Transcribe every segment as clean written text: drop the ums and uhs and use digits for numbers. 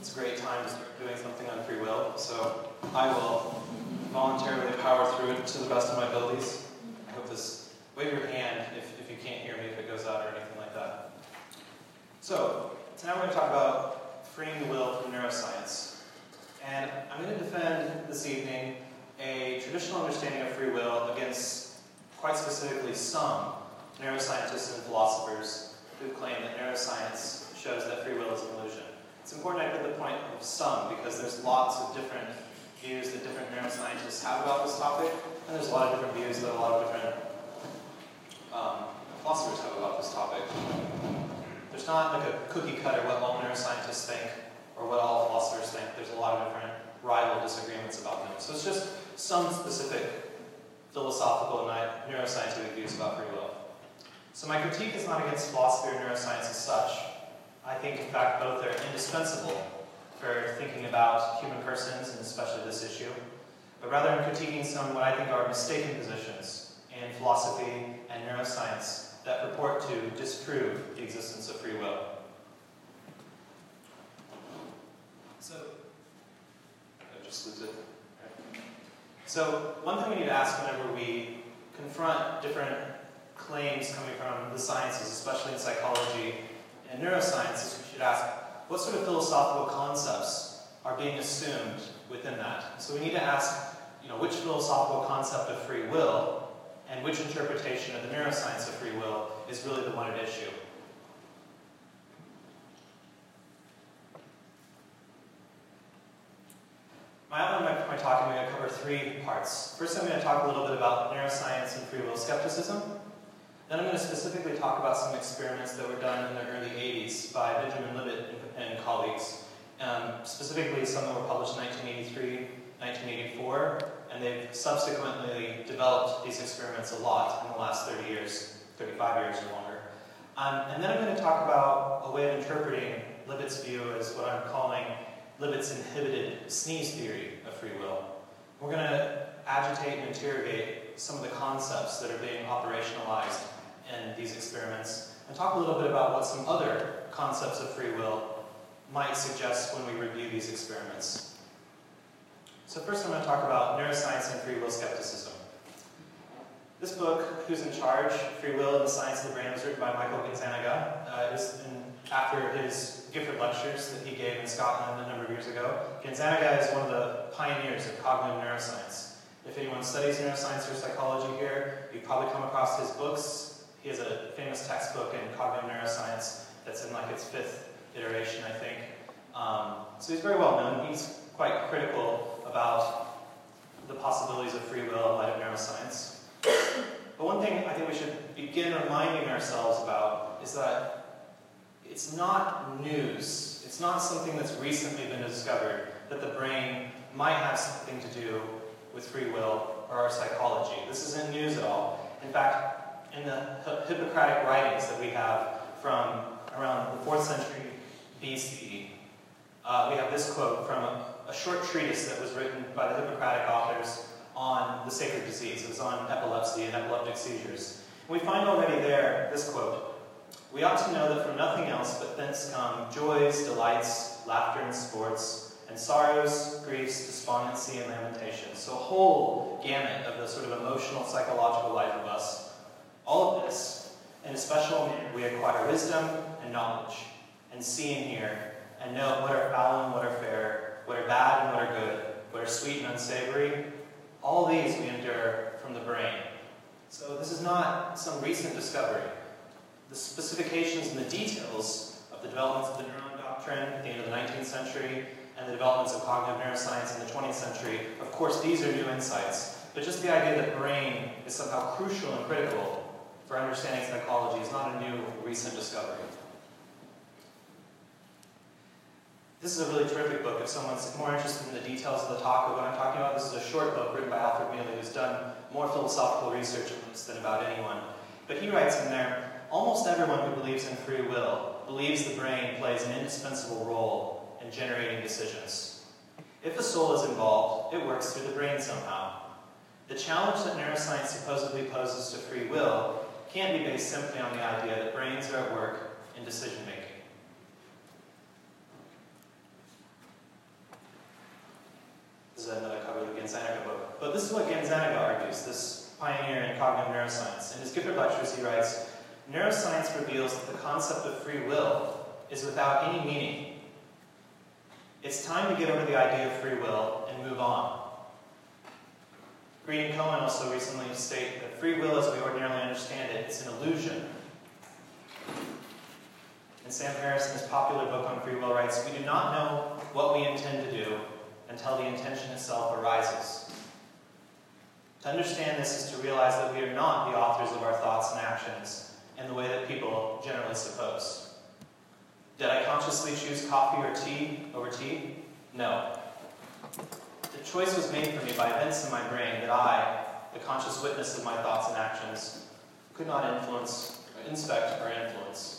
it's a great time to start doing something on free will, so I will voluntarily power through it to the best of my abilities. I hope this, wave your hand if you can't hear me, if it goes out or anything like that. So, tonight we're going to talk about freeing the will from neuroscience. And I'm going to defend this evening a traditional understanding of free will against, quite specifically, some neuroscientists and philosophers who claim that neuroscience shows that free will is an illusion. It's important I put the point of some because there's lots of different views that different neuroscientists have about this topic, and there's a lot of different views that a lot of different philosophers have about this topic. There's not like a cookie cutter what all neuroscientists think or what all philosophers think. There's a lot of different rival disagreements about them. So it's just some specific philosophical and neuroscientific views about free will. So my critique is not against philosophy or neuroscience as such. I think, in fact, both are indispensable for thinking about human persons, and especially this issue. But rather, I'm critiquing some what I think are mistaken positions in philosophy and neuroscience that purport to disprove the existence of free will. So, I just lose it. Right. So, one thing we need to ask whenever we confront different claims coming from the sciences, especially in psychology and neuroscience, is we should ask, what sort of philosophical concepts are being assumed within that? So we need to ask, which philosophical concept of free will and which interpretation of the neuroscience of free will is really the one at issue. My outline of my talk, I'm going to cover three parts. First, I'm going to talk a little bit about neuroscience and free will skepticism. Then I'm going to specifically talk about some experiments that were done in the early 80s by Benjamin Libet and colleagues. Specifically, some that were published in 1983, 1984, and they've subsequently developed these experiments a lot in the last 30 years, 35 years or longer. And then I'm going to talk about a way of interpreting Libet's view as what I'm calling Libet's inhibited sneeze theory of free will. We're going to agitate and interrogate some of the concepts that are being operationalized in these experiments, and talk a little bit about what some other concepts of free will might suggest when we review these experiments. So first I'm going to talk about neuroscience and free will skepticism. This book, Who's in Charge? Free Will and the Science of the Brain, was written by Michael Gazzaniga. After his Gifford lectures that he gave in Scotland a number of years ago. Gazzaniga is one of the pioneers of cognitive neuroscience. If anyone studies neuroscience or psychology here, you've probably come across his books. He has a famous textbook in cognitive neuroscience that's in like its 5th iteration, I think. So he's very well known. He's quite critical about the possibilities of free will in light of neuroscience. But one thing I think we should begin reminding ourselves about is that it's not news. It's not something that's recently been discovered that the brain might have something to do with free will or our psychology. This isn't news at all. In fact, in the Hippocratic writings that we have from around the 4th century BCE, we have this quote from a short treatise that was written by the Hippocratic authors on the sacred disease. It was on epilepsy and epileptic seizures. And we find already there this quote: "We ought to know that from nothing else but thence come joys, delights, laughter and sports, and sorrows, griefs, despondency, and lamentation." So a whole gamut of the sort of emotional, psychological life of us. All of this, in a special manner, we acquire wisdom and knowledge, and see and hear, and know what are foul and what are fair, what are bad and what are good, what are sweet and unsavory. All these we endure from the brain. So this is not some recent discovery. The specifications and the details of the developments of the neuron doctrine at the end of the 19th century and the developments of cognitive neuroscience in the 20th century, of course these are new insights. But just the idea that brain is somehow crucial and critical for understanding psychology is not a new, recent discovery. This is a really terrific book if someone's more interested in the details of the talk of what I'm talking about. This is a short book written by Alfred Mealy, who's done more philosophical research on this than about anyone. But he writes in there, "Almost everyone who believes in free will believes the brain plays an indispensable role in generating decisions. If the soul is involved, it works through the brain somehow. The challenge that neuroscience supposedly poses to free will can't be based simply on the idea that brains are at work in decision-making." But this is what Gazzaniga argues, this pioneer in cognitive neuroscience. In his Gifford lectures, he writes, "Neuroscience reveals that the concept of free will is without any meaning. It's time to get over the idea of free will and move on." Green and Cohen also recently state that free will as we ordinarily understand it is an illusion. And Sam Harris, in his popular book on free will, writes, "We do not know what we intend to do until the intention itself arises. To understand this is to realize that we are not the authors of our thoughts and actions in the way that people generally suppose. Did I consciously choose coffee or tea over tea? No. The choice was made for me by events in my brain that I, the conscious witness of my thoughts and actions, could not inspect or influence."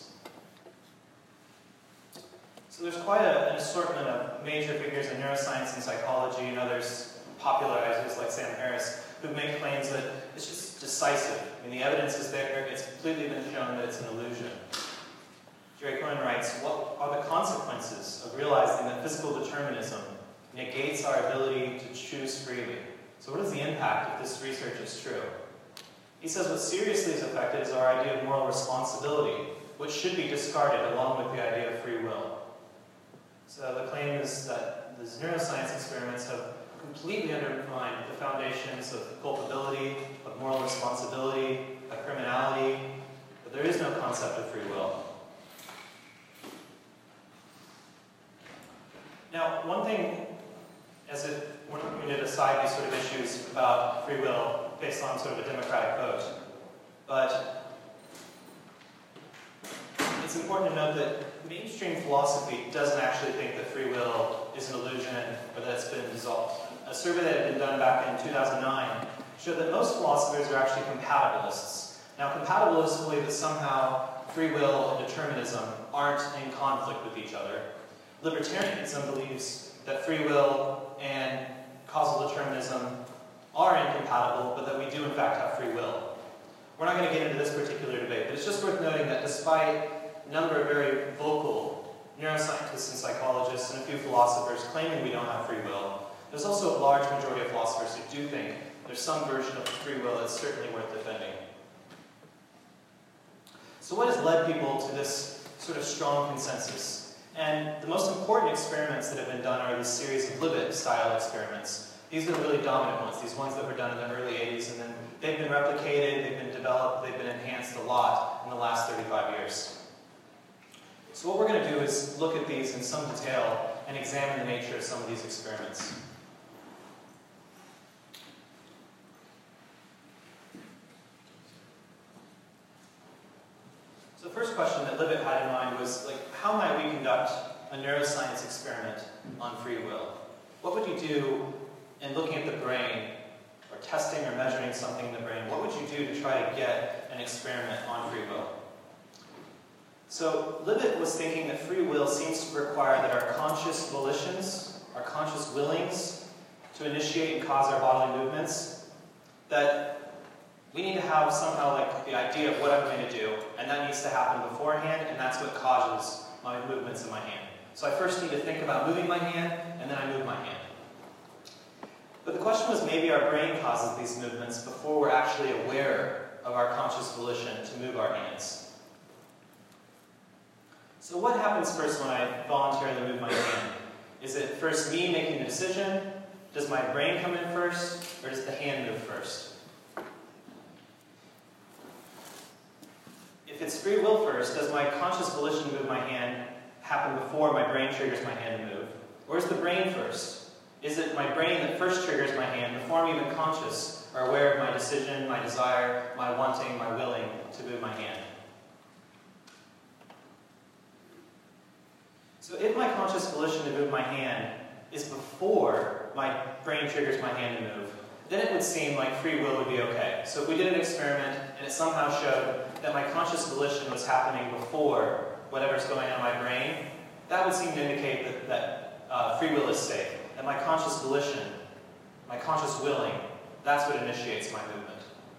So there's quite an assortment of major figures in neuroscience and psychology and others, popularizers like Sam Harris, who make claims that it's just decisive. I mean, the evidence is there. It's completely been shown that it's an illusion. Jerry Cohen writes, "What are the consequences of realizing that physical determinism negates our ability to choose freely? So what is the impact if this research is true?" He says what seriously is affected is our idea of moral responsibility, which should be discarded along with the idea of free will. So the claim is that these neuroscience experiments have completely undermined the foundations of culpability, of moral responsibility, of criminality, but there is no concept of free will. Now, one thing, when we did aside these sort of issues about free will based on sort of a democratic vote, but it's important to note that mainstream philosophy doesn't actually think that free will is an illusion or that it's been dissolved. A survey that had been done back in 2009 showed that most philosophers are actually compatibilists. Now, compatibilists believe that somehow free will and determinism aren't in conflict with each other. Libertarianism believes that free will and causal determinism are incompatible, but that we do in fact have free will. We're not going to get into this particular debate, but it's just worth noting that despite a number of very vocal neuroscientists and psychologists and a few philosophers claiming we don't have free will, there's also a large majority of philosophers who do think there's some version of free will that's certainly worth defending. So what has led people to this sort of strong consensus? And the most important experiments that have been done are this series of Libet-style experiments. These are the really dominant ones, these ones that were done in the early 80s, and then they've been replicated, they've been developed, they've been enhanced a lot in the last 35 years. So what we're going to do is look at these in some detail and examine the nature of some of these experiments. So the first question that Libet had in mind was, how might we conduct a neuroscience experiment on free will? What would you do in looking at the brain, or testing or measuring something in the brain? What would you do to try to get an experiment on free will? So Libet was thinking that free will seems to require that our conscious volitions, our conscious willings to initiate and cause our bodily movements, that we need to have somehow the idea of what I'm going to do, and that needs to happen beforehand, and that's what causes my movements in my hand. So I first need to think about moving my hand, and then I move my hand. But the question was, maybe our brain causes these movements before we're actually aware of our conscious volition to move our hands. So what happens first when I voluntarily move my hand? Is it first me making the decision? Does my brain come in first? Or does the hand move first? If it's free will first, does my conscious volition to move my hand happen before my brain triggers my hand to move? Or is the brain first? Is it my brain that first triggers my hand before I'm even conscious or aware of my decision, my desire, my wanting, my willing to move my hand? So if my conscious volition to move my hand is before my brain triggers my hand to move, then it would seem like free will would be okay. So if we did an experiment and it somehow showed that my conscious volition was happening before whatever's going on in my brain, that would seem to indicate that free will is safe. And my conscious volition, my conscious willing, that's what initiates my movement.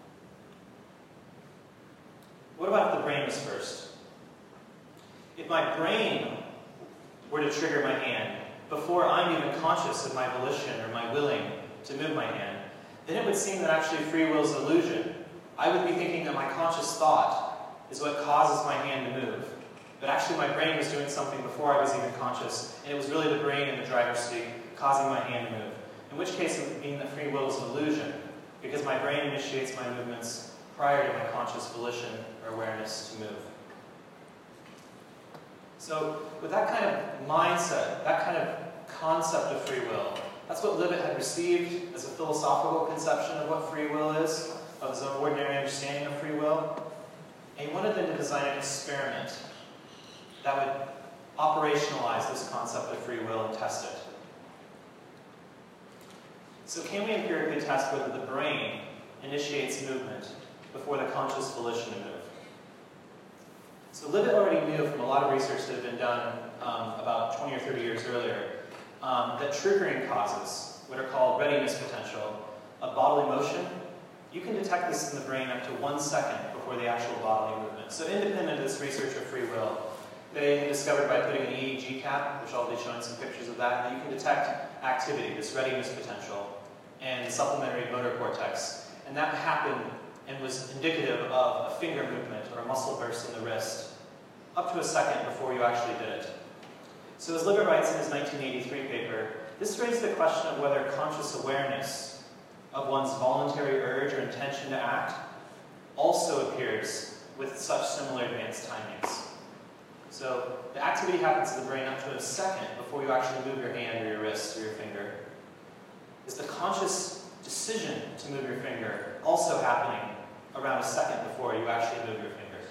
What about if the brain was first? If my brain were to trigger my hand before I'm even conscious of my volition or my willing to move my hand, then it would seem that actually free will is an illusion. I would be thinking that my conscious thought is what causes my hand to move. But actually my brain was doing something before I was even conscious, and it was really the brain in the driver's seat causing my hand to move. In which case it would mean that free will is an illusion, because my brain initiates my movements prior to my conscious volition or awareness to move. So with that kind of mindset, that kind of concept of free will, that's what Libet had received as a philosophical conception of what free will is, of his own ordinary understanding of free will. And he wanted them to design an experiment that would operationalize this concept of free will and test it. So can we empirically test whether the brain initiates movement before the conscious volition to move? So Libet already knew from a lot of research that had been done about 20 or 30 years earlier that triggering causes, what are called readiness potential, of bodily motion, you can detect this in the brain up to 1 second before the actual bodily movement. So independent of this research of free will, they discovered by putting an EEG cap, which I'll be showing some pictures of that you can detect activity, this readiness potential, and supplementary motor cortex. And that happened and was indicative of a finger movement or a muscle burst in the wrist, up to a second before you actually did it. So as Libet writes in his 1983 paper, this raised the question of whether conscious awareness of one's voluntary urge or intention to act also appears with such similar advanced timings. So the activity happens in the brain up to a second before you actually move your hand or your wrist or your finger. Is the conscious decision to move your finger also happening around a second before you actually move your fingers?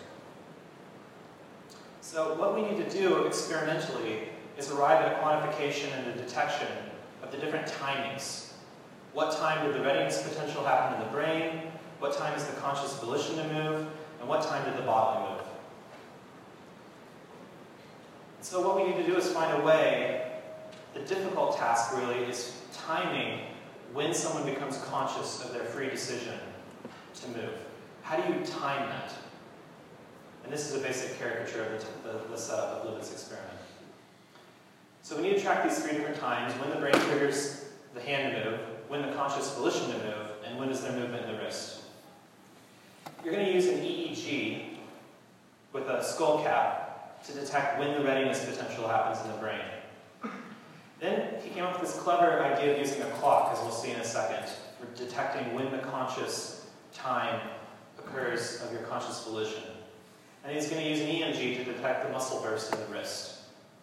So what we need to do experimentally is arrive at a quantification and a detection of the different timings. What time did the readiness potential happen in the brain? What time is the conscious volition to move? And what time did the body move? So what we need to do is find a way, the difficult task really is timing when someone becomes conscious of their free decision to move. How do you time that? And this is a basic caricature of the setup of Libet's experiment. So we need to track these 3 different times: when the brain triggers the hand to move, when the conscious volition to move, and when is there movement in the wrist. You're going to use an EEG with a skull cap to detect when the readiness potential happens in the brain. Then he came up with this clever idea of using a clock, as we'll see in a second, for detecting when the conscious time occurs of your conscious volition. And he's going to use an EMG to detect the muscle burst in the wrist.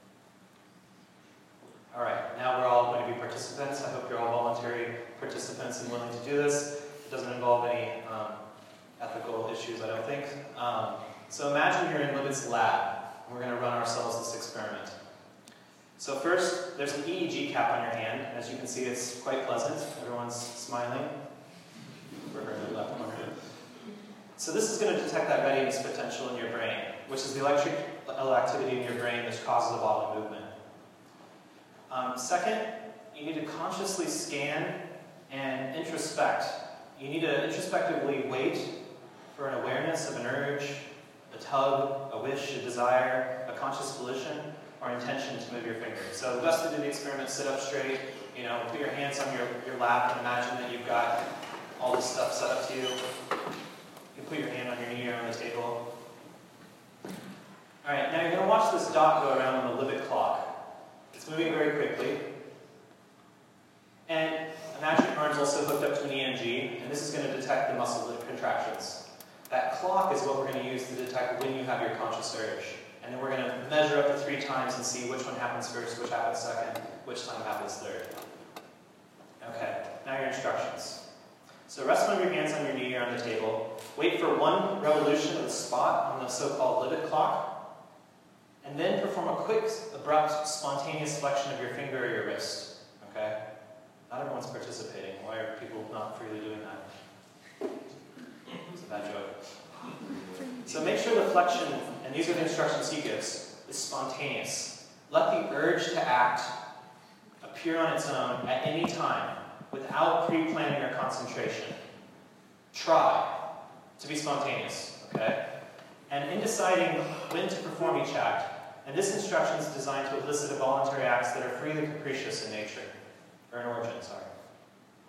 All right, now we're all going to be participants. I hope you're all voluntary participants and willing to do this. It doesn't involve any ethical issues, I don't think. So imagine you're in Libet's lab, and we're going to run ourselves this experiment. So first, there's an EEG cap on your hand. As you can see, it's quite pleasant. Everyone's smiling. For her in the left corner. So this is going to detect that readiness potential in your brain, which is the electrical activity in your brain that causes a bodily movement. Second, you need to consciously scan and introspect. You need to introspectively wait for an awareness of an urge, a tug, a wish, a desire, a conscious volition, or intention to move your fingers. So the best to do the experiment, sit up straight, put your hands on your lap and imagine that you've got all this stuff set up to you. You can put your hand on your knee or on the table. All right, now you're going to watch this dot go around on the Libet clock. It's moving very quickly. And imagine your arm's also hooked up to an EMG, and this is going to detect the muscle contractions. That clock is what we're going to use to detect when you have your conscious urge. And then we're going to measure up to 3 times and see which one happens first, which happens second, which time happens third. Okay, now your instructions. So rest one of your hands on your knee or on the table. Wait for 1 revolution of the spot on the so-called Libet clock. And then perform a quick, abrupt, spontaneous flexion of your finger or your wrist. Okay? Not everyone's participating. Why are people not freely doing that? It's a bad joke. So make sure the flexion, and these are the instructions he gives, is spontaneous. Let the urge to act appear on its own at any time without pre-planning or concentration. Try to be spontaneous, okay? And in deciding when to perform each act, and this instruction is designed to elicit voluntary acts that are freely capricious in nature, or in origin, sorry.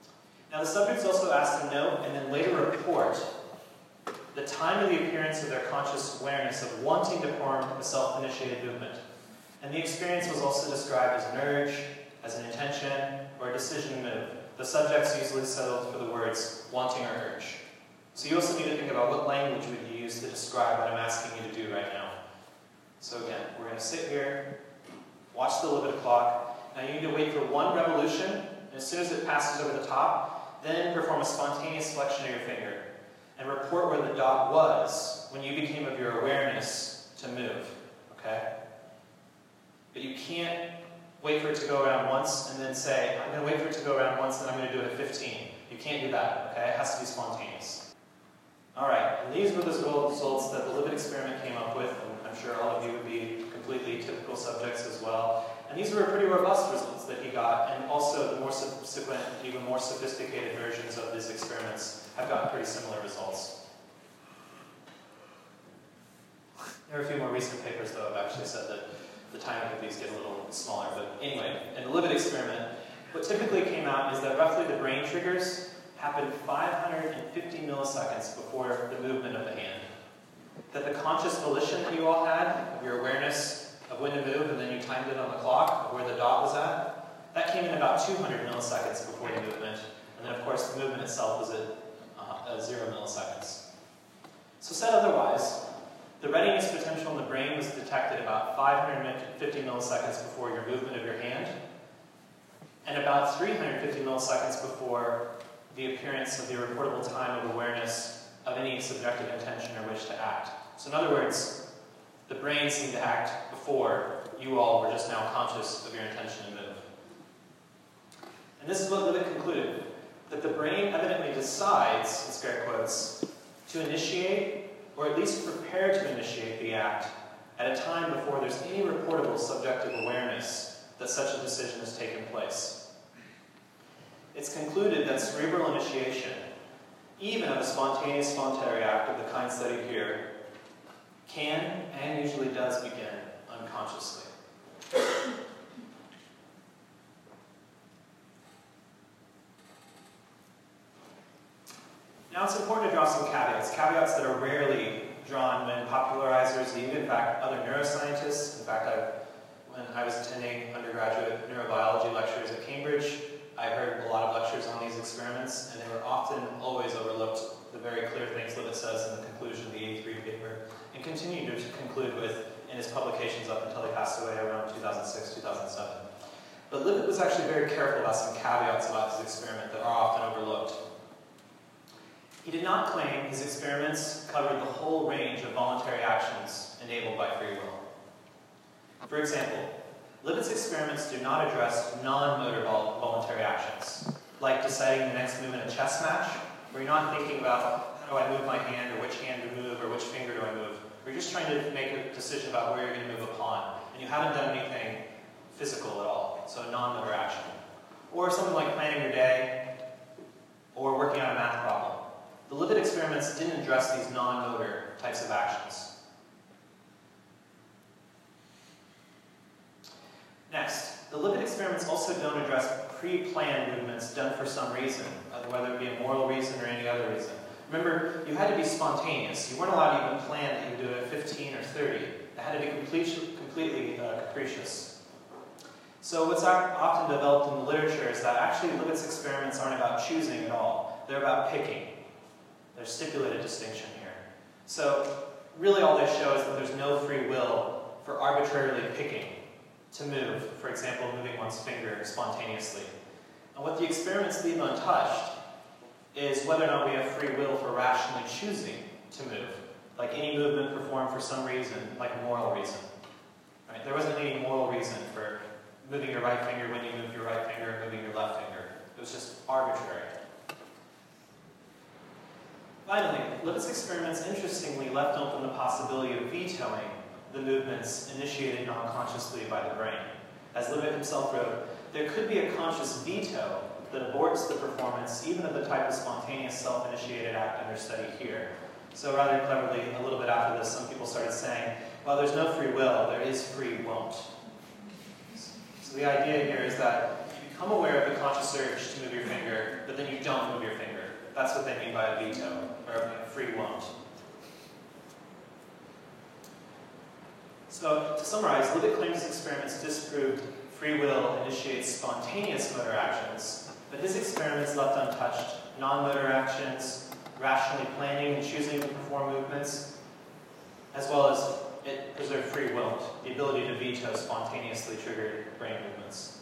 Now the subjects also asked to note and then later report the time of the appearance of their conscious awareness of wanting to perform a self-initiated movement. And the experience was also described as an urge, as an intention, or a decision to move. The subjects usually settled for the words wanting or urge. So you also need to think about what language would you use to describe what I'm asking you to do right now. So again, we're going to sit here, watch the Libet clock. Now you need to wait for one revolution, and as soon as it passes over the top, then perform a spontaneous flexion of your finger and report where the dot was when you became of your awareness to move, okay? But you can't wait for it to go around once and then say, I'm going to wait for it to go around once and I'm going to do it at 15. You can't do that, okay? It has to be spontaneous. All right, and these were the results that the Libet experiment came up with, and I'm sure all of you would be completely typical subjects as well. And these were pretty robust results that he got, and also the more subsequent, even more sophisticated versions of these experiments have gotten pretty similar results. There are a few more recent papers, though, have actually said that the timing of these get a little smaller. But anyway, in the Libet experiment, what typically came out is that roughly the brain triggers happened 550 milliseconds before the movement of the hand. That the conscious volition that you all had, of your awareness of when to move, and then you timed it on the clock of where the dot was at, that came in about 200 milliseconds before the movement. And then, of course, the movement itself was at 0 milliseconds. So said otherwise, the readiness potential in the brain was detected about 550 milliseconds before your movement of your hand, and about 350 milliseconds before the appearance of the reportable time of awareness of any subjective intention or wish to act. So in other words, the brain seemed to act before you all were just now conscious of your intention to move. And this is what Libet concluded, that the brain evidently decides, in scare quotes, to initiate, or at least prepare to initiate the act at a time before there's any reportable subjective awareness that such a decision has taken place. It's concluded that cerebral initiation, even of a spontaneous voluntary act of the kind studied here, can and usually does begin unconsciously. Now it's important to draw some caveats that are rarely drawn when popularizers, even in fact other neuroscientists. In fact, when I was attending undergraduate neurobiology lectures at Cambridge, I heard a lot of lectures on these experiments, and they were often always overlooked, the very clear things Libet says in the conclusion of the 83 paper, and continued to conclude with in his publications up until he passed away around 2006, 2007. But Libet was actually very careful about some caveats about his experiment that are often overlooked. He did not claim his experiments covered the whole range of voluntary actions enabled by free will. For example, Libet's experiments do not address non-motor voluntary actions, like deciding the next move in a chess match, where you're not thinking about how do I move my hand, or which hand to move, or which finger do I move. You're just trying to make a decision about where you're going to move a pawn, and you haven't done anything physical at all, so a non-motor action. Or something like planning your day, or working on a math problem. The Libet experiments didn't address these non-motor types of actions. Next, the Libet experiments also don't address pre-planned movements done for some reason, whether it be a moral reason or any other reason. Remember, you had to be spontaneous. You weren't allowed to even plan that you would do it at 15 or 30. It had to be completely capricious. So what's often developed in the literature is that actually Libet's experiments aren't about choosing at all. They're about picking. There's stipulated distinction here. So really all they show is that there's no free will for arbitrarily picking to move, for example, moving one's finger spontaneously. And what the experiments leave untouched is whether or not we have free will for rationally choosing to move, like any movement performed for some reason, like a moral reason. Right? There wasn't any moral reason for moving your right finger when you moved your right finger and moving your left finger. It was just arbitrary. Finally, Libet's experiments interestingly left open the possibility of vetoing the movements initiated non-consciously by the brain. As Libet himself wrote, there could be a conscious veto that aborts the performance even of the type of spontaneous self-initiated act under study here. So rather cleverly, a little bit after this, some people started saying, well, there's no free will, there is free won't. So the idea here is that you become aware of the conscious urge to move your finger, but then you don't move your finger. That's what they mean by a veto, or a free won't. So, to summarize, Libet claims his experiments disproved free will initiates spontaneous motor actions, but his experiments left untouched non-motor actions, rationally planning and choosing to perform movements, as well as it preserved free will, the ability to veto spontaneously triggered brain movements.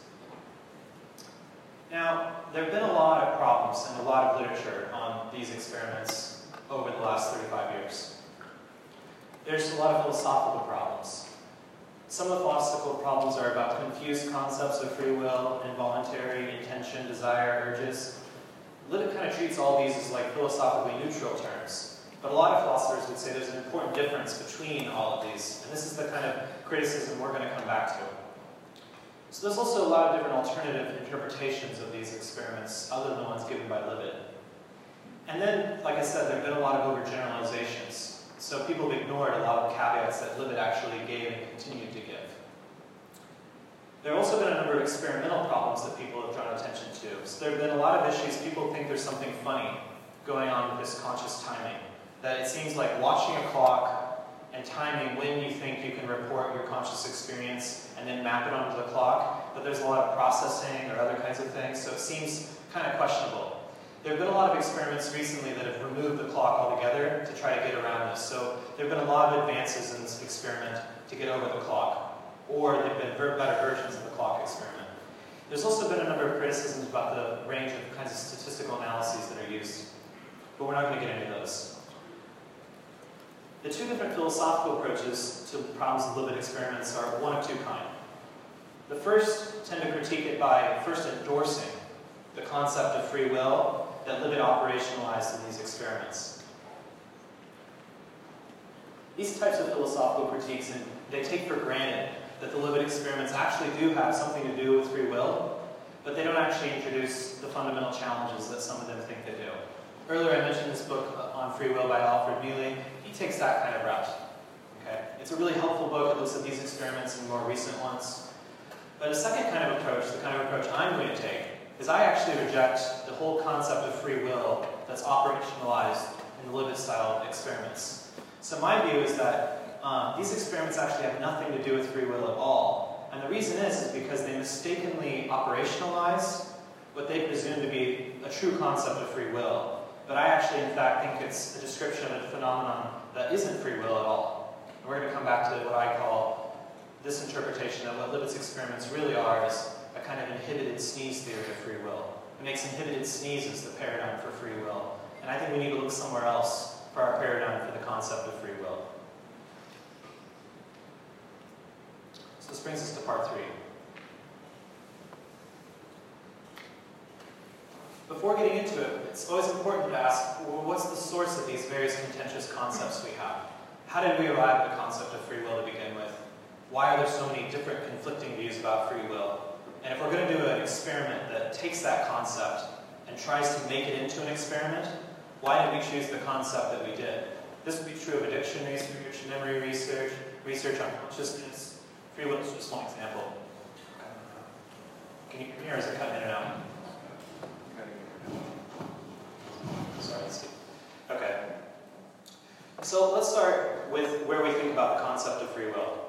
Now, there have been a lot of problems and a lot of literature on these experiments over the last 35 years. There's a lot of philosophical problems. Some of the philosophical problems are about confused concepts of free will, involuntary, intention, desire, urges. Libet kind of treats all these as like philosophically neutral terms. But a lot of philosophers would say there's an important difference between all of these. And this is the kind of criticism we're going to come back to. So there's also a lot of different alternative interpretations of these experiments other than the ones given by Libet. And then, like I said, there have been a lot of overgeneralizations. So people have ignored a lot of the caveats that Libet actually gave and continued to give. There have also been a number of experimental problems that people have drawn attention to. So there have been a lot of issues. People think there's something funny going on with this conscious timing. That it seems like watching a clock and timing when you think you can report your conscious experience and then map it onto the clock, but there's a lot of processing or other kinds of things, so it seems kind of questionable. There have been a lot of experiments recently that have removed the clock altogether to try to get around this. So there have been a lot of advances in this experiment to get over the clock, or there have been better versions of the clock experiment. There's also been a number of criticisms about the range of kinds of statistical analyses that are used, but we're not going to get into those. The two different philosophical approaches to problems of Libet experiments are one of two kinds. The first tend to critique it by first endorsing the concept of free will that Libet operationalized in these experiments. These types of philosophical critiques, and they take for granted that the Libet experiments actually do have something to do with free will, but they don't actually introduce the fundamental challenges that some of them think they do. Earlier I mentioned this book on free will by Alfred Mealy. He takes that kind of route. Okay? It's a really helpful book. It looks at these experiments and more recent ones. But a second kind of approach, the kind of approach I'm going to take, is I actually reject the whole concept of free will that's operationalized in the Libet-style experiments. So my view is that these experiments actually have nothing to do with free will at all. And the reason is because they mistakenly operationalize what they presume to be a true concept of free will. But I actually, in fact, think it's a description of a phenomenon that isn't free will at all. And we're going to come back to what I call this interpretation of what Libet's experiments really are is a kind of inhibited sneeze theory of free will. It makes inhibited sneezes the paradigm for free will. And I think we need to look somewhere else for our paradigm for the concept of free will. So this brings us to part 3. Before getting into it, it's always important to ask, well, what's the source of these various contentious concepts we have? How did we arrive at the concept of free will to begin with? Why are there so many different conflicting views about free will? And if we're going to do an experiment that takes that concept and tries to make it into an experiment, why did we choose the concept that we did? This would be true of addiction research, memory research, research on consciousness. Free will is just one example. Can you hear me, or is it cutting in and out? Sorry, let's see. Okay. So let's start with where we think about the concept of free will.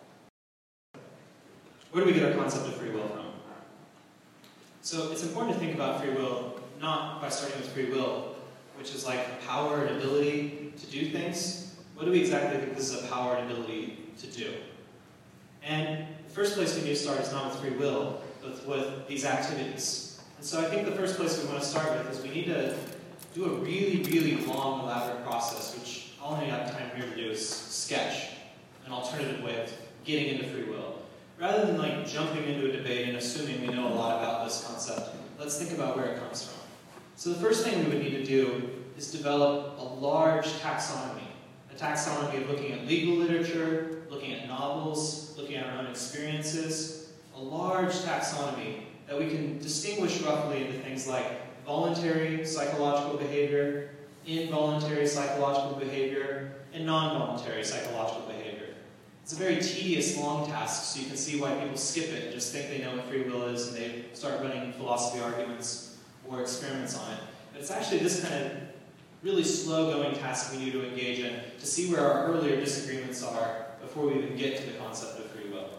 Where do we get our concept of free will from? So it's important to think about free will not by starting with free will, which is like power and ability to do things. What do we exactly think this is a power and ability to do? And the first place we need to start is not with free will, but with these activities. And so I think the first place we want to start with is we need to do a really, really long, elaborate process, which all I have time here to do is sketch an alternative way of getting into free will. Rather than like jumping into a debate and assuming we know a lot about this concept, let's think about where it comes from. So the first thing we would need to do is develop a large taxonomy. A taxonomy of looking at legal literature, looking at novels, looking at our own experiences. A large taxonomy that we can distinguish roughly into things like voluntary psychological behavior, involuntary psychological behavior, and non-voluntary psychological behavior. It's a very tedious, long task, so you can see why people skip it and just think they know what free will is and they start running philosophy arguments or experiments on it. But it's actually this kind of really slow-going task we need to engage in to see where our earlier disagreements are before we even get to the concept of free will.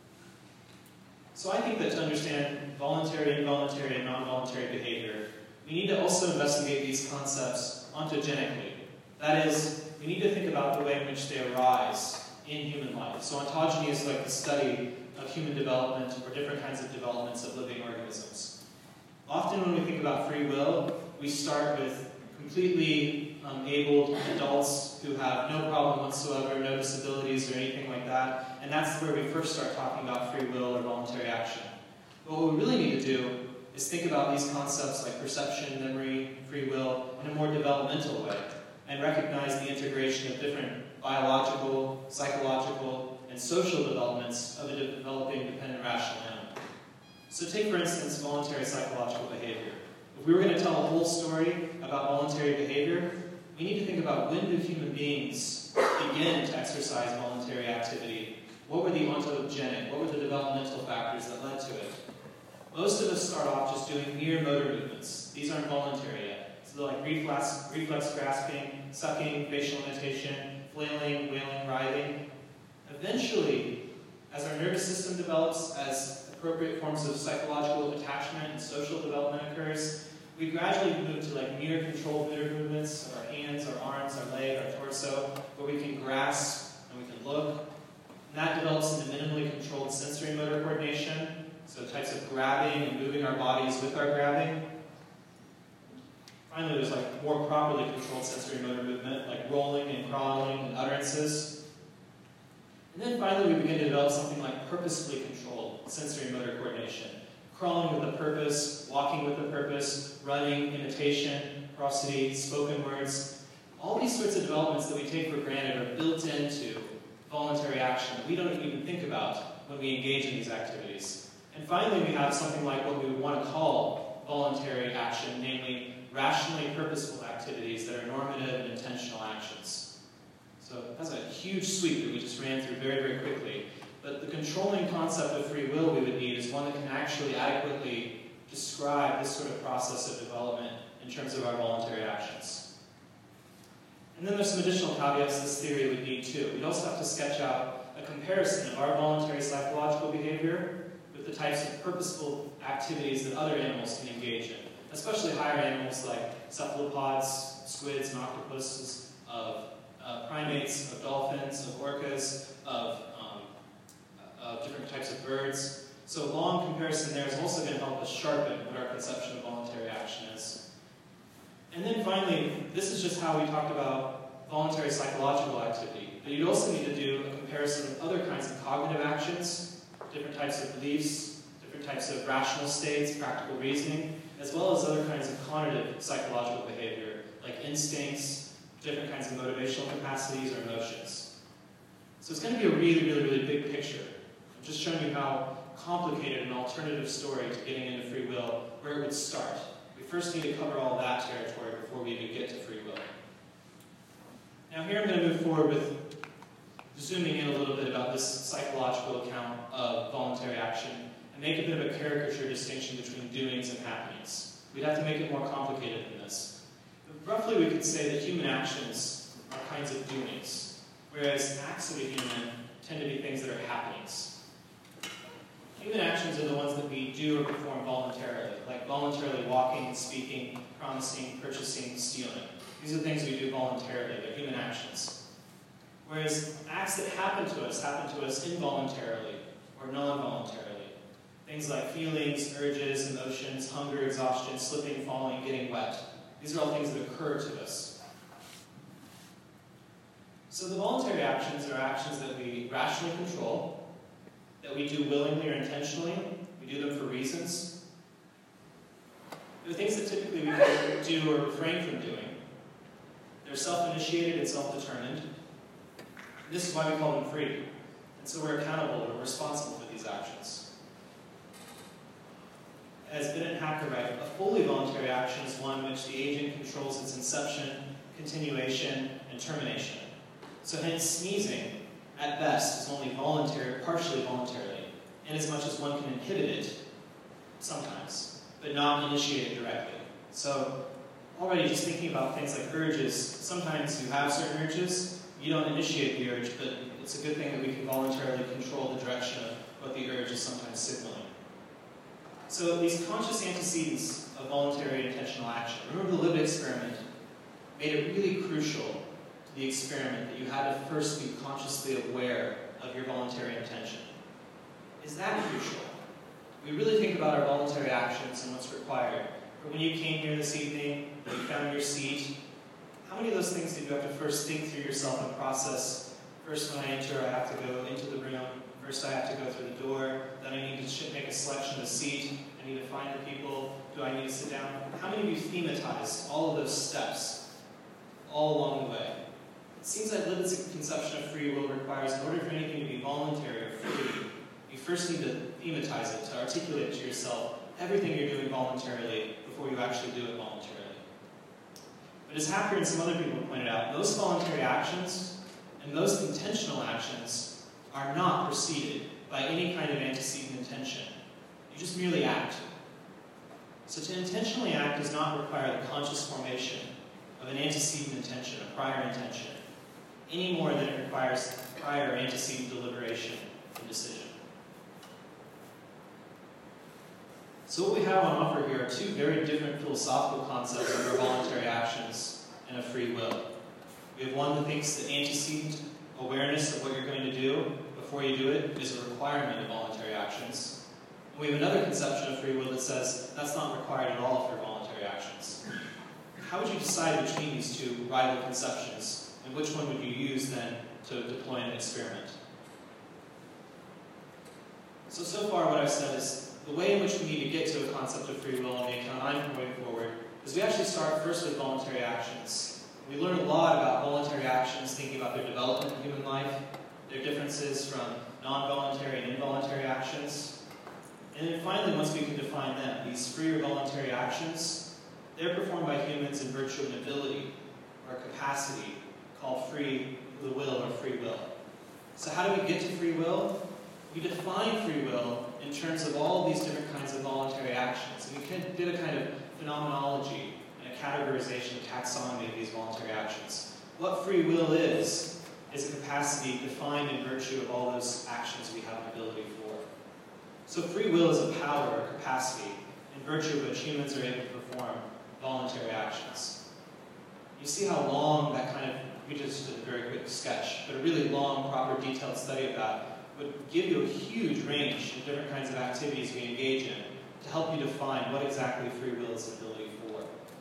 So I think that to understand voluntary, involuntary, and non-voluntary behavior, we need to also investigate these concepts ontogenially. That is, we need to think about the way in which they arise in human life. So ontogeny is like the study of human development or different kinds of developments of living organisms. Often when we think about free will, we start with completely abled adults who have no problem whatsoever, no disabilities or anything like that, and that's where we first start talking about free will or voluntary action. But what we really need to do is think about these concepts like perception, memory, free will in a more developmental way, and recognize the integration of different biological, psychological, and social developments of a developing dependent rational animal. So take, for instance, voluntary psychological behavior. If we were going to tell a whole story about voluntary behavior, we need to think about when do human beings begin to exercise voluntary activity? What were the ontogenic, what were the developmental factors that led to it? Most of us start off just doing mere motor movements. These aren't voluntary yet. So they're like reflex grasping, sucking, facial imitation, flailing, wailing, writhing. Eventually, as our nervous system develops, as appropriate forms of psychological attachment and social development occurs, we gradually move to like mere controlled motor movements of our hands, our arms, our leg, our torso, where we can grasp and we can look. And that develops into minimally controlled sensory motor coordination, so types of grabbing and moving our bodies with our grabbing. Finally, there's like more properly controlled sensory motor movement, like rolling and crawling and utterances. And then finally, we begin to develop something like purposefully controlled sensory motor coordination. Crawling with a purpose, walking with a purpose, running, imitation, prosody, spoken words. All these sorts of developments that we take for granted are built into voluntary action that we don't even think about when we engage in these activities. And finally, we have something like what we would want to call voluntary action, namely rationally purposeful activities that are normative and intentional actions. So that's a huge sweep that we just ran through very, very quickly. But the controlling concept of free will we would need is one that can actually adequately describe this sort of process of development in terms of our voluntary actions. And then there's some additional caveats this theory would need too. We'd also have to sketch out a comparison of our voluntary psychological behavior with the types of purposeful activities that other animals can engage in, especially higher animals like cephalopods, squids, and octopuses, of primates, of dolphins, of orcas, of different types of birds. So a long comparison there is also going to help us sharpen what our conception of voluntary action is. And then finally, this is just how we talked about voluntary psychological activity. But you'd also need to do a comparison with other kinds of cognitive actions, different types of beliefs, different types of rational states, practical reasoning, as well as other kinds of cognitive psychological behavior, like instincts, different kinds of motivational capacities or emotions. So it's going to be a really, really, really big picture. I'm just showing you how complicated an alternative story to getting into free will, where it would start. We first need to cover all that territory before we even get to free will. Now here I'm going to move forward with zooming in a little bit about this psychological account of voluntary action and make a bit of a caricature distinction between doings and happenings. We'd have to make it more complicated than this. But roughly we could say that human actions are kinds of doings, whereas acts of a human tend to be things that are happenings. Human actions are the ones that we do or perform voluntarily, like voluntarily walking, speaking, promising, purchasing, stealing. These are things we do voluntarily. They're human actions. Whereas acts that happen to us involuntarily or non-voluntarily. Things like feelings, urges, emotions, hunger, exhaustion, slipping, falling, getting wet. These are all things that occur to us. So the voluntary actions are actions that we rationally control, that we do willingly or intentionally. We do them for reasons. They're things that typically we do or refrain from doing. They're self-initiated and self-determined. This is why we call them free. And so we're accountable or responsible for these actions. As Binet and Hacker write, a fully voluntary action is one in which the agent controls its inception, continuation, and termination. So hence sneezing, at best, is only voluntary, partially voluntarily, inasmuch as one can inhibit it sometimes, but not initiate it directly. So already just thinking about things like urges, sometimes you have certain urges, you don't initiate the urge, but it's a good thing that we can voluntarily control the direction of what the urge is sometimes signaling. So these conscious antecedents of voluntary intentional action, remember the Libet experiment made it really crucial to the experiment that you had to first be consciously aware of your voluntary intention. Is that crucial? We really think about our voluntary actions and what's required. But when you came here this evening, you found your seat, how many of those things did you have to first think through yourself and process? First, when I enter, I have to go into the room. First, I have to go through the door. Then I need to make a selection of a seat. I need to find the people. Do I need to sit down? How many of you thematized all of those steps all along the way? It seems like Libet's conception of free will requires, in order for anything to be voluntary or free, you first need to thematize it, to articulate it to yourself everything you're doing voluntarily before you actually do it voluntarily. But as Hacker and some other people have pointed out, most voluntary actions and most intentional actions are not preceded by any kind of antecedent intention. You just merely act. So to intentionally act does not require the conscious formation of an antecedent intention, a prior intention, any more than it requires prior antecedent deliberation and decision. So what we have on offer here are two very different philosophical concepts of our voluntary actions and of free will. We have one that thinks that antecedent awareness of what you're going to do before you do it is a requirement of voluntary actions. And we have another conception of free will that says that's not required at all for voluntary actions. How would you decide between these two rival conceptions, and which one would you use then to deploy in an experiment? So far what I've said is the way in which we need to get to a concept of free will and the account I'm going forward is we actually start first with voluntary actions. We learn a lot about voluntary actions, thinking about their development in human life, their differences from non-voluntary and involuntary actions. And then finally, once we can define them, these free or voluntary actions, they're performed by humans in virtue of an ability or capacity called free will or free will. So how do we get to free will? We define free will in terms of all of these different kinds of voluntary actions. And we did a kind of phenomenology and a categorization, taxonomy of these voluntary actions. What free will is a capacity defined in virtue of all those actions we have an ability for. So free will is a power or capacity in virtue of which humans are able to perform voluntary actions. You see how long that kind of, we just did a very quick sketch, but a really long, proper, detailed study of that would give you a huge range of different kinds of activities we engage in to help you define what exactly free will is an ability for.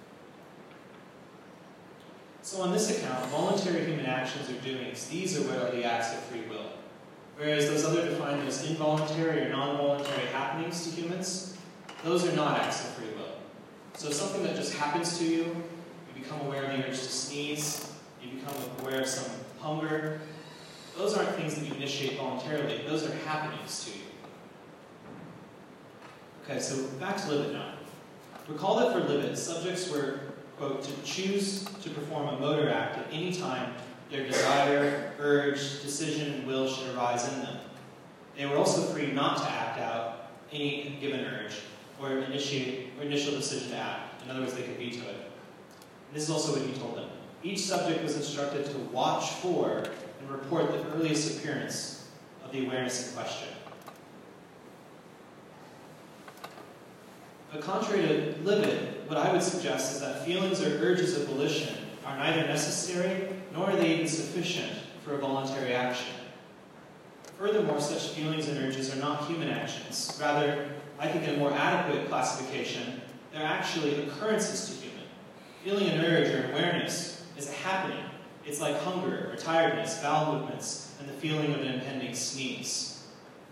So on this account, voluntary human actions or doings, these are what are the acts of free will. Whereas those other defined as involuntary or non-voluntary happenings to humans, those are not acts of free will. So something that just happens to you, you become aware of the urge to sneeze, you become aware of some hunger, those aren't things that you initiate voluntarily. Those are happenings to you. Okay, so back to Libet now. Recall that for Libet, subjects were, quote, to choose to perform a motor act at any time their desire, urge, decision, and will should arise in them. They were also free not to act out any given urge or initial decision to act. In other words, they could veto it. And this is also what he told them. Each subject was instructed to watch for and report the earliest appearance of the awareness in question. But contrary to Libet, what I would suggest is that feelings or urges of volition are neither necessary nor are they even sufficient for a voluntary action. Furthermore, such feelings and urges are not human actions. Rather, I think in a more adequate classification, they're actually occurrences to human. Feeling an urge or awareness is a happening. It's like hunger or tiredness, bowel movements, and the feeling of an impending sneeze.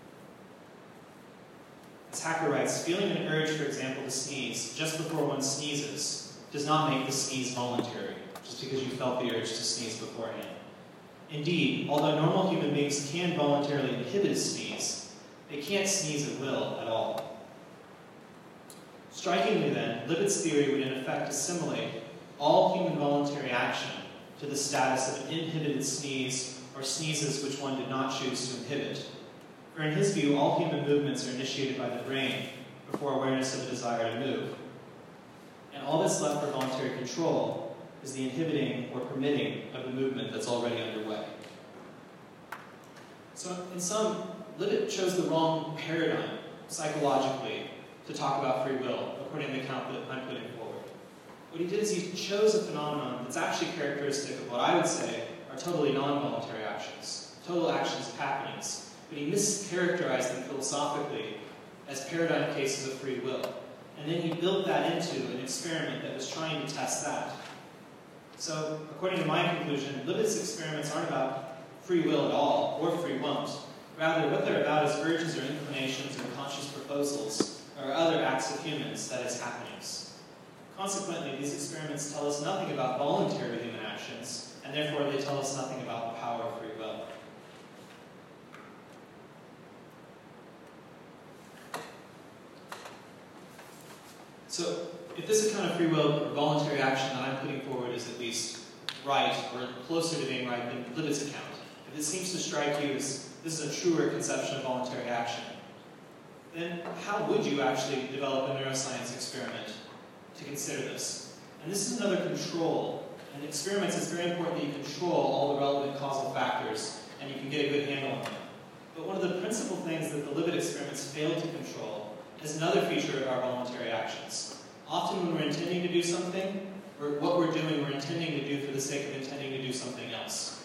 As Hacker writes, feeling an urge, for example, to sneeze just before one sneezes does not make the sneeze voluntary, just because you felt the urge to sneeze beforehand. Indeed, although normal human beings can voluntarily inhibit a sneeze, they can't sneeze at will at all. Strikingly then, Libet's theory would in effect assimilate all human voluntary action to the status of an inhibited sneeze or sneezes which one did not choose to inhibit. For in his view, all human movements are initiated by the brain before awareness of a desire to move. And all that's left for voluntary control is the inhibiting or permitting of the movement that's already underway. So in sum, Libet chose the wrong paradigm, psychologically, to talk about free will, according to the account that I'm putting forward. What he did is he chose a phenomenon that's actually characteristic of what I would say are totally non-voluntary actions, total actions of happenings, but he mischaracterized them philosophically as paradigm cases of free will. And then he built that into an experiment that was trying to test that. So, according to my conclusion, Libet's experiments aren't about free will at all, or free won't. Rather, what they're about is urges or inclinations or conscious proposals, or other acts of humans, that is, happenings. Consequently, these experiments tell us nothing about voluntary human actions, and therefore they tell us nothing about the power of free will. So, if this account of free will or voluntary action that I'm putting forward is at least right, or closer to being right than Libet's account, if it seems to strike you as this is a truer conception of voluntary action, then how would you actually develop a neuroscience experiment to consider this? And this is another control. In experiments, it's very important that you control all the relevant causal factors and you can get a good handle on them. But one of the principal things that the Libet experiments failed to control is another feature of our voluntary actions. Often when we're intending to do something, or what we're doing, we're intending to do for the sake of intending to do something else.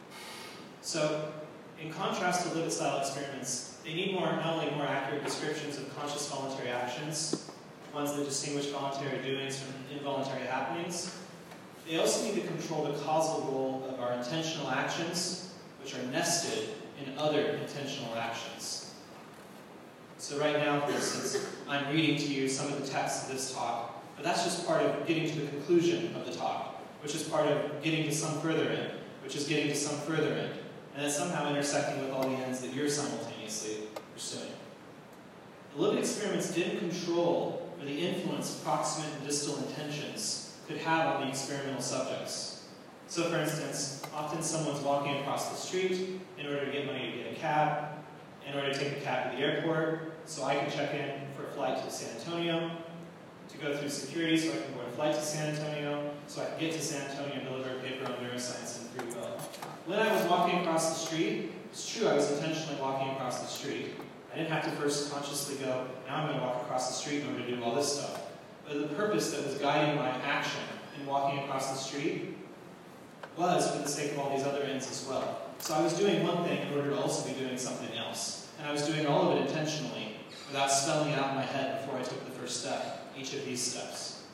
So, in contrast to Libet-style experiments, they need not only more accurate descriptions of conscious voluntary actions, ones that distinguish voluntary doings from involuntary happenings, they also need to control the causal role of our intentional actions, which are nested in other intentional actions. So right now, for instance, I'm reading to you some of the text of this talk, but that's just part of getting to the conclusion of the talk, which is part of getting to some further end, which is getting to some further end, and it's somehow intersecting with all the ends that you're simultaneously pursuing. The Libet experiments didn't control or the influence proximate and distal intentions could have on the experimental subjects. So for instance, often someone's walking across the street in order to get money to get a cab, in order to take a cab to the airport, so I can check in for a flight to San Antonio, to go through security so I can board a flight to San Antonio, so I can get to San Antonio and deliver a paper on neuroscience and free will. When I was walking across the street, it's true I was intentionally walking across the street. I didn't have to first consciously go, now I'm going to walk across the street in order to do all this stuff. But the purpose that was guiding my action in walking across the street was for the sake of all these other ends as well. So I was doing one thing in order to also be doing something else. And I was doing all of it intentionally, without spelling it out in my head before I took the first step, each of these steps.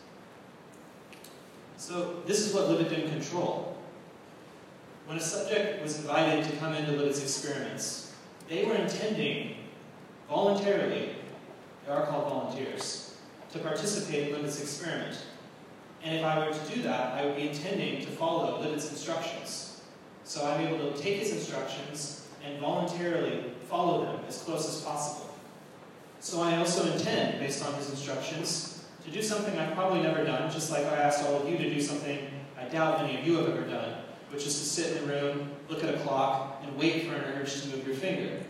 So this is what Libet didn't control. When a subject was invited to come into Libet's experiments, they were intending, voluntarily, they are called volunteers, to participate in Libet's experiment. And if I were to do that, I would be intending to follow Libet's instructions. So I'm able to take his instructions and voluntarily follow them as close as possible. So I also intend, based on his instructions, to do something I've probably never done, just like I asked all of you to do something I doubt many of you have ever done, which is to sit in a room, look at a clock, and wait for an urge to move your finger.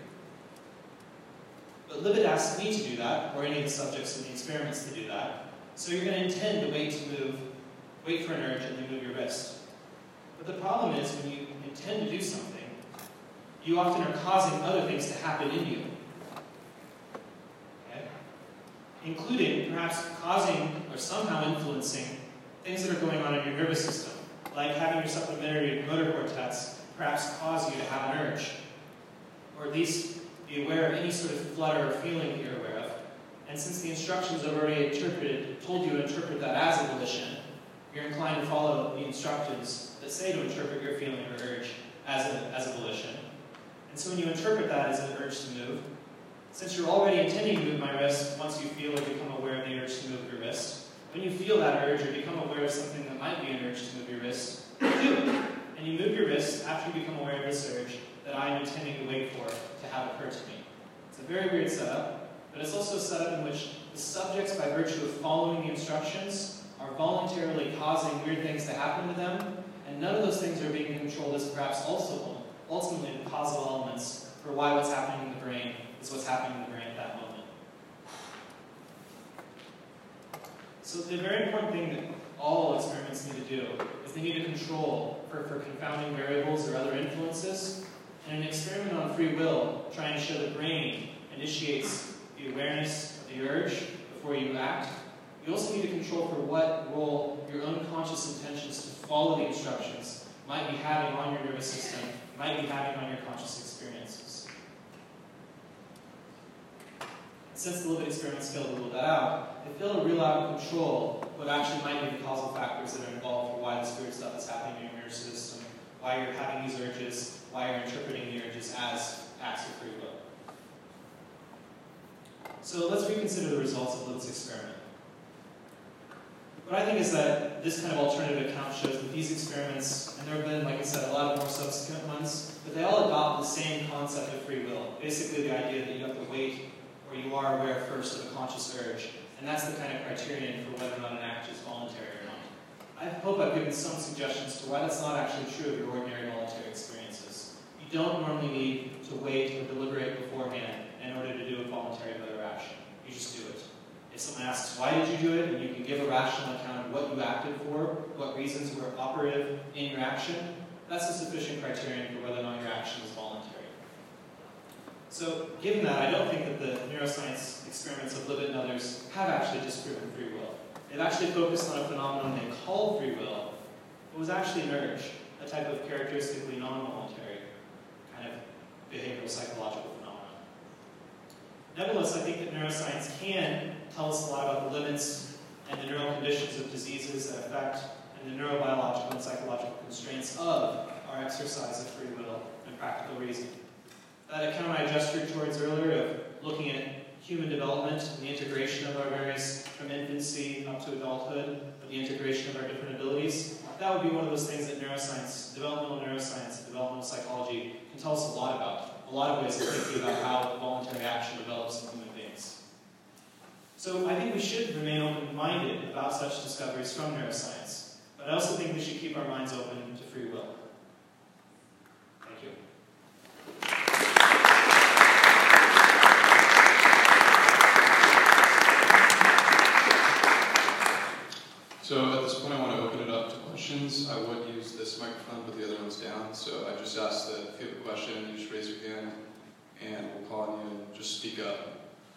But Libet asked me to do that, or any of the subjects in the experiments to do that. So you're going to intend to wait for an urge, and then move your wrist. But the problem is, when you intend to do something, you often are causing other things to happen in you. Okay? Including, perhaps, causing or somehow influencing things that are going on in your nervous system, like having your supplementary motor cortex perhaps cause you to have an urge, or at least be aware of any sort of flutter or feeling you're aware of. And since the instructions I've already told you to interpret that as a volition, you're inclined to follow the instructions that say to interpret your feeling or urge as a volition. And so when you interpret that as an urge to move, since you're already intending to move my wrist once you feel or become aware of the urge to move your wrist, when you feel that urge or become aware of something that might be an urge to move your wrist, you do it. And you move your wrist after you become aware of this urge that I am intending to wait for to have occur to me. It's a very weird setup, but it's also a setup in which the subjects, by virtue of following the instructions, are voluntarily causing weird things to happen to them, and none of those things are being controlled as perhaps also ultimately the causal elements for why what's happening in the brain is what's happening in the brain at that moment. So the very important thing that all experiments need to do is they need to control for confounding variables or other influences. And an experiment on free will, trying to show the brain initiates the awareness of the urge before you act, you also need to control for what role your unconscious intentions to follow the instructions might be having on your nervous system, might be having on your conscious experiences. Since the Libet experiments failed to rule that out, they failed to rule out and control what actually might be the causal factors that are involved for why this weird stuff is happening in your nervous system, why you're having these urges, why you're interpreting the urges as acts of free will. So let's reconsider the results of Libet's experiment. What I think is that this kind of alternative account shows that these experiments, and there have been, like I said, a lot of more subsequent ones, but they all adopt the same concept of free will. Basically the idea that you have to wait, or you are aware first of a conscious urge, and that's the kind of criterion for whether or not an act is voluntary or not. I hope I've given some suggestions to why that's not actually true of your ordinary voluntary experiences. You don't normally need to wait or deliberate beforehand in order to do a voluntary motor action. You just do it. If someone asks, why did you do it, and you can give a rational account of what you acted for, what reasons were operative in your action, that's a sufficient criterion for whether or not your action is voluntary. So, given that, I don't think that the neuroscience experiments of Libet and others have actually disproven free will. They've actually focused on a phenomenon they call free will. It was actually an urge, a type of characteristically non-voluntary kind of behavioral psychological phenomenon. Nevertheless, I think that neuroscience can tell us a lot about the limits and the neural conditions of diseases that affect and the neurobiological and psychological constraints of our exercise of free will and practical reason. That account I gestured towards earlier of looking at human development and the integration of our various, from infancy up to adulthood, of the integration of our different abilities, that would be one of those things that neuroscience, developmental neuroscience, and developmental psychology can tell us a lot about. A lot of ways of thinking about how voluntary action develops in human beings. So I think we should remain open-minded about such discoveries from neuroscience, but I also think we should keep our minds open to free will. Thank you. So at this point I want to open it up to questions. I would use this microphone, put the other ones down. So I just ask that if you have a question, you just raise your hand and we'll call on you and just speak up.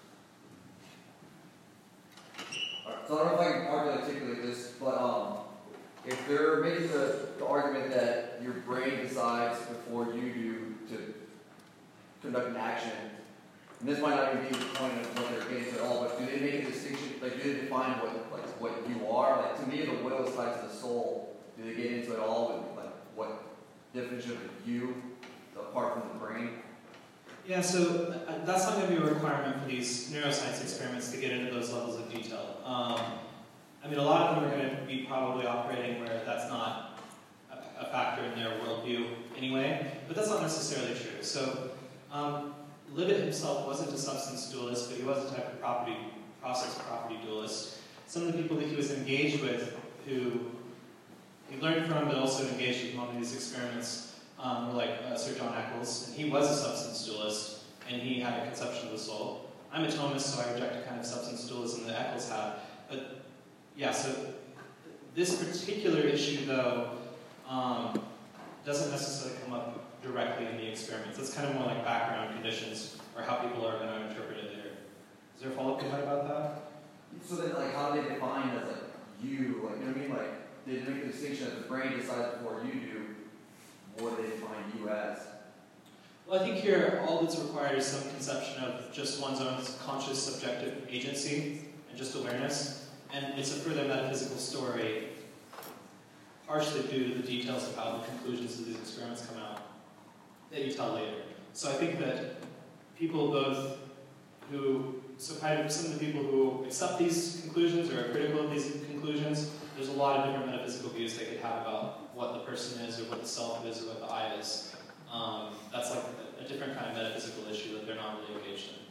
Alright, so I don't know if I can hardly articulate this, but if they're making the argument that your brain decides before you do to conduct an action, and this might not even be the point of what they're getting to at all, but do they make a distinction, like do they define what you are? Like to me the will is tied to the soul. Do they get into it all with like what definition of you apart from the brain? Yeah, so that's not going to be a requirement for these neuroscience experiments to get into those levels of detail. I mean, a lot of them are going to be probably operating where that's not a factor in their worldview anyway, but that's not necessarily true. So Libet himself wasn't a substance dualist, but he was a type of process property dualist. Some of the people that he was engaged with, who he learned from but also engaged with among these experiments, were like Sir John Eccles, and he was a substance dualist, and he had a conception of the soul. I'm a Thomist, so I reject a kind of substance dualism that Eccles had. But yeah, so this particular issue, though, doesn't necessarily come up directly in the experiments. It's kind of more like background conditions, or how people are going to interpret it there. Is there a follow-up comment about that? So then, like, how do they define as like you? Like, you know what I mean? Like, they make the distinction that the brain decides before you do. What do they define you as? Well, I think here all that's required is some conception of just one's own conscious, subjective agency and just awareness, and it's a further metaphysical story, partially due to the details of how the conclusions of these experiments come out that you tell later. So I think that people both who, so kind of some of the people who accept these conclusions or are critical of these conclusions, there's a lot of different metaphysical views they could have about what the person is or what the self is or what the I is. That's like a different kind of metaphysical issue that they're not really engaged in.